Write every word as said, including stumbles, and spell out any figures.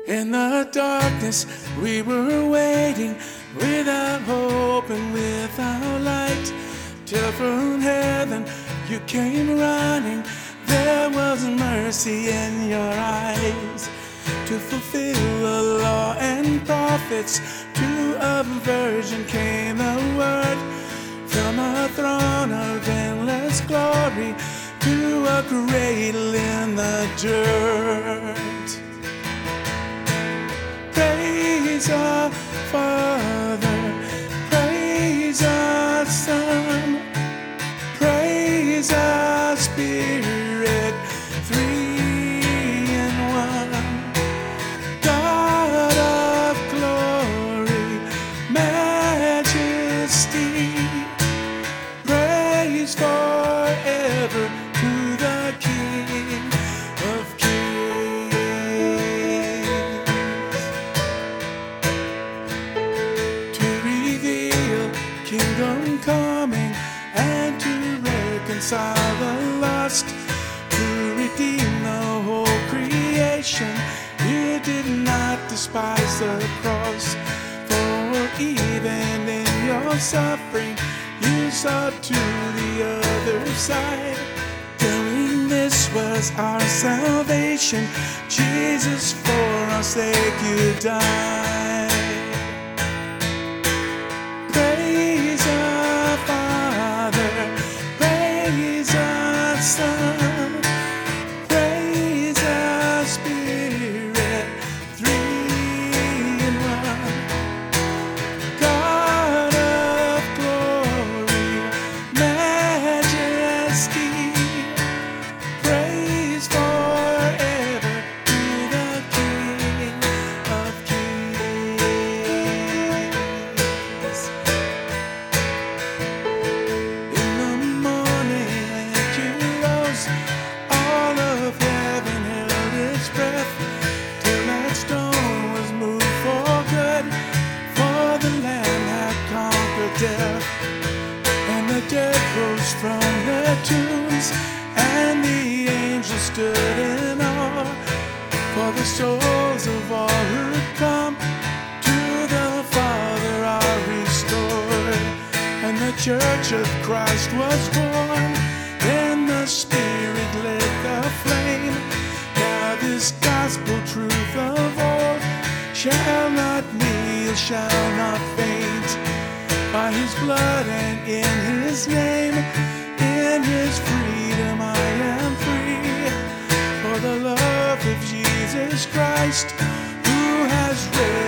In the darkness we were waiting, without hope and without light, till from heaven you came running. There was mercy in your eyes, to fulfill the law and prophets. To a virgin came the word, from a throne of endless glory to a cradle in the dirt. Praise our Father, praise our Son, praise our Spirit, three in one. God of glory, majesty, praise forever to the King of Kings. To reveal kingdom coming and to reconcile the lost, to redeem the whole creation. You did not despise the cross, for even in your suffering you saw to the other side. Knowing this was our salvation, Jesus, for our sake you died. Praise our Father, praise our Son, praise our Spirit, three in one. God of glory, majesty, praise forever to the King of Kings. In the morning when you rose, all of heaven held its breath, till that stone was moved for good, for the Lamb had conquered death. And the dead rose from their tombs, and the angels stood in awe, for the souls of all who come to the Father are restored. And the Church of Christ was born, then the Spirit lit the flame. Now this gospel truth of old shall not kneel, shall not faint. By His blood and in His name, in His freedom I am free. For the love of Jesus Christ, who has raised